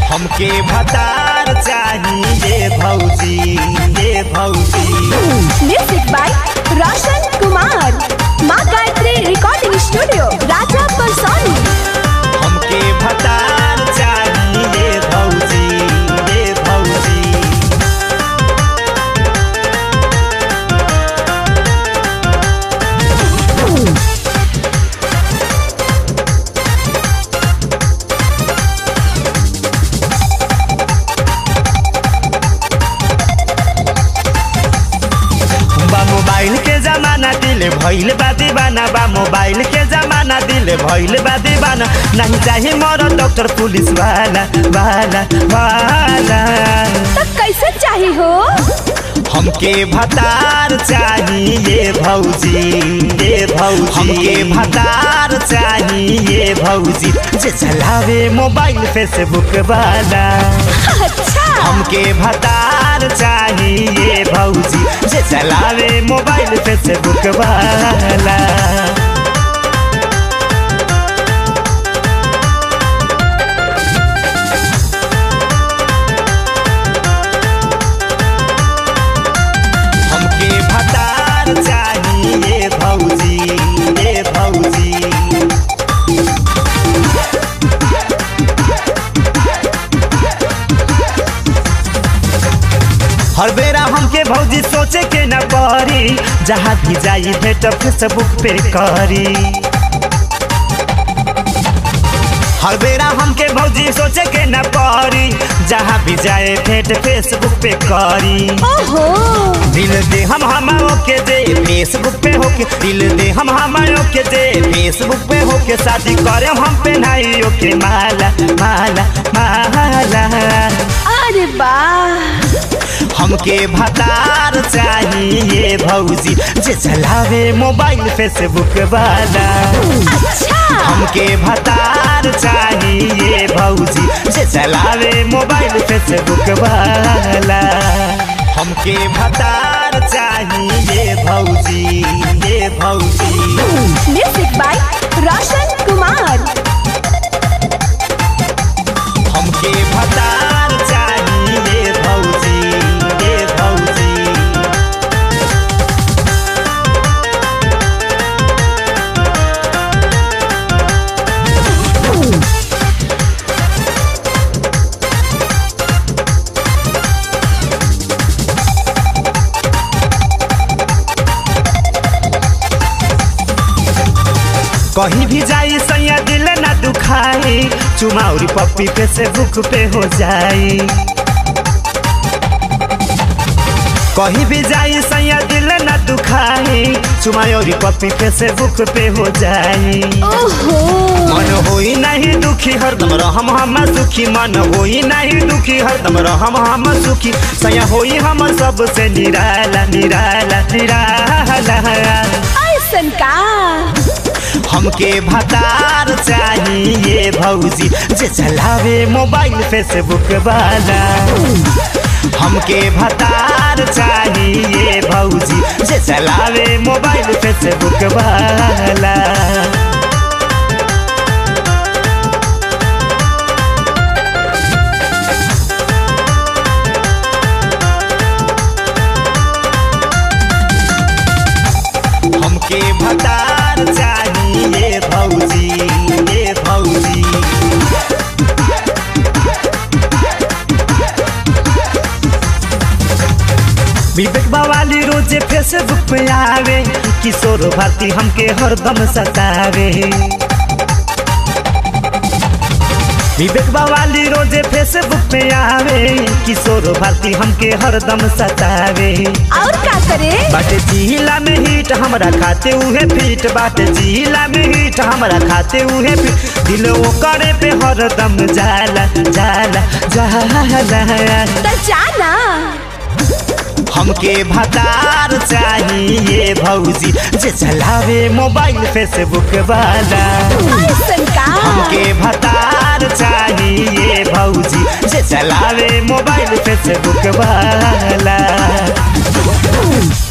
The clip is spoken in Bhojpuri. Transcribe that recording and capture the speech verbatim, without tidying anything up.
हमके भतार चाहिए भौजी ये भौजी। म्यूजिक बाय रोशन कुमार, माँ गायत्री रिकॉर्डिंग स्टूडियो, राजा परसौनी। हमके भतार चाहिए भौजी ये भौजी। मोबाइल के जमाना दिल भइल बा दीवाना बा, मोबाइल के जमाना दिल भइल बा दीवाना। नहीं चाहिए मोर डॉक्टर पुलिस वाला वाला वाला। तो कैसे चाहिए हो? हमके भतार चाहिए भौजी ये भौजी। हमके भतार चाहिए भौजी जे चलावे मोबाइल फेसबुक वाला। अच्छा। हमके भतार चाहिए भौजी जे चलावे मोबाइल फेसबुक वाला। हमके भतार चाहिए भौजी ये भौजी। हर बेरा हमके भौजी सोचे के न पड़ी, जहाँ भी जाई भेट फेसबुक पे करी। हर बेरा हमके भौजी सोचे के न पड़ी, जहाँ भी जाए भेट फेसबुक पे करी। ओहो। दिल दे हम हमारो के दे फेसबुक पे होके, दिल दे हम हमारो के दे फेसबुक पे होके। शादी करे हम पहनाइयो के माला माला माला। अरे वाह। हमके भतार चाहिए भौजी जे चलावे मोबाइल फेसबुक वाला। अच्छा। हमके भतार चाहिए भौजी जे चलावे मोबाइल फेसबुक वाला। हमके भतार चाहिए भौजी ये भौजी। Music by Roshan Kumar. हमके भतार चाहिए भौजी ये भौजी। कहीं भी जाई सैया दिल ना दुखाई, चुमाउरी पप्पी पे से बुक पे हो जाई। कहीं भी जाई सैया दिल ना दुखाई, चुमाउरी पप्पी पे से बुक पे हो जाई। ओहो। मन होई नहीं दुखी हरदम रहम हम सुखी, मन होई नहीं दुखी हरदम रहम हम सुखी। सैया होई हम सबसे निराला निराला निराला। ऐसन का? हमके भतार चाहिए भौजी जे चलावे मोबाइल फेसबुक वाला। हमके भतार चाहिए भौजी जे चलावे मोबाइल फेसबुक वाला। हमके भतार चाहिए भौजी ये भौजी। विवेक बवाली रोजे फेसबुक पे आवे, किशोर भारती हमके हरदम सतावे। विवेक बवाली रोजे फेसबुक पे आवे, किशोर भारती हमके हरदम सतावे। और का करे? बाटे जिला में हिट हमरा खाते उहे फिट, बाटे जिला में हिट हमरा खाते उहे फिट। दिल वो करे पे हरदम जाला जाला जाला। तो जाना। हमके भतार चाहिए भौजी जे चलावे मोबाइल फेसबुक वाला। ऐसन का? हमके भतार चाहिए भौजी जे चलावे मोबाइल फेसबुक वाला।